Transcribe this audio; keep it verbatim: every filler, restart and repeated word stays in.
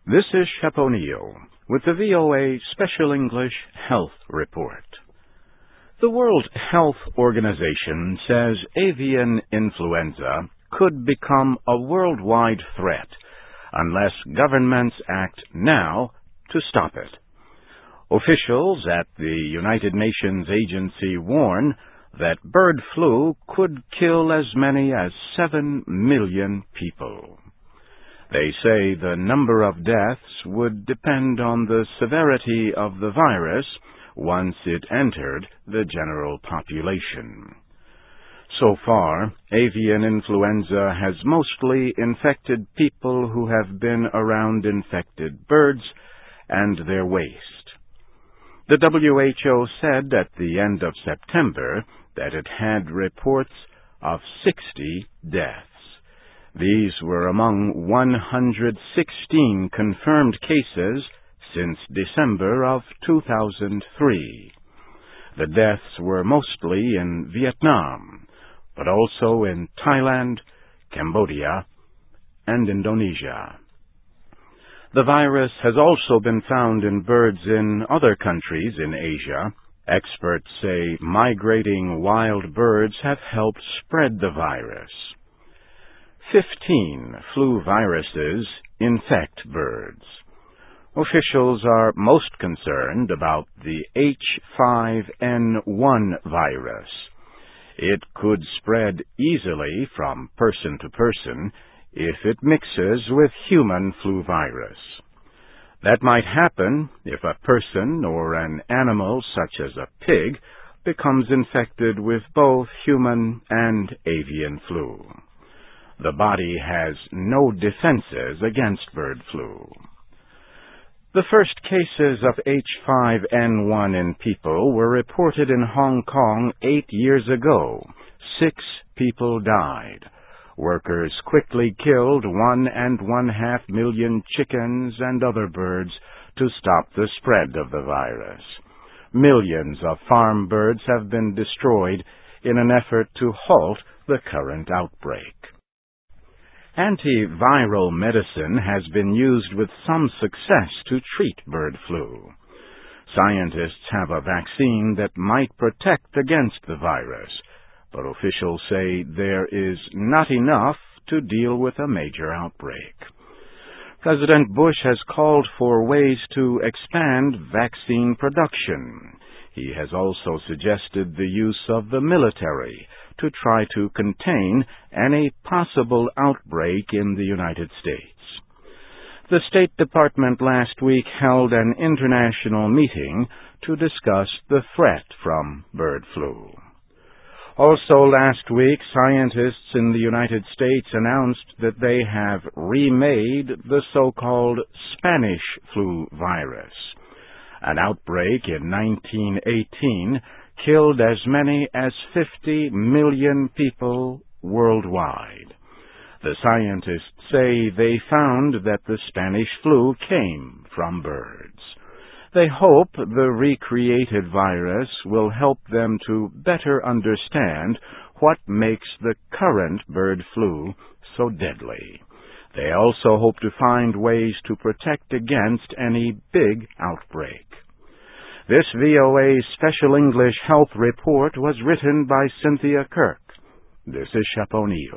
This is Shep O'Neill with the V O A Special English Health Report. The World Health Organization says avian influenza could become a worldwide threat unless governments act now to stop it. Officials at the United Nations agency warn that bird flu could kill as many as seven million people. They say the number of deaths would depend on the severity of the virus once it entered the general population. So far, avian influenza has mostly infected people who have been around infected birds and their waste. The W H O said at the end of September that it had reports of sixty deaths. These were among one hundred sixteen confirmed cases since December of two thousand three. The deaths were mostly in Vietnam, but also in Thailand, Cambodia, and Indonesia. The virus has also been found in birds in other countries in Asia. Experts say migrating wild birds have helped spread the virus. Fifteen flu viruses infect birds. Officials are most concerned about the H five N one virus. It could spread easily from person to person if it mixes with human flu virus. That might happen if a person or an animal such as a pig becomes infected with both human and avian flu. The body has no defenses against bird flu. The first cases of H five N one in people were reported in Hong Kong eight years ago. Six people died. Workers quickly killed one and one-half million chickens and other birds to stop the spread of the virus. Millions of farm birds have been destroyed in an effort to halt the current outbreak. Antiviral medicine has been used with some success to treat bird flu. Scientists have a vaccine that might protect against the virus, but officials say there is not enough to deal with a major outbreak. President Bush has called for ways to expand vaccine production. He has also suggested the use of the military to try to contain any possible outbreak in the United States. The State Department last week held an international meeting to discuss the threat from bird flu. Also last week, scientists in the United States announced that they have remade the so-called Spanish flu virus. An outbreak in nineteen eighteen killed as many as fifty million people worldwide. The scientists say they found that the Spanish flu came from birds. They hope the recreated virus will help them to better understand what makes the current bird flu so deadly. They also hope to find ways to protect against any big outbreak. This V O A Special English Health Report was written by Cynthia Kirk. This is Shep O'Neill.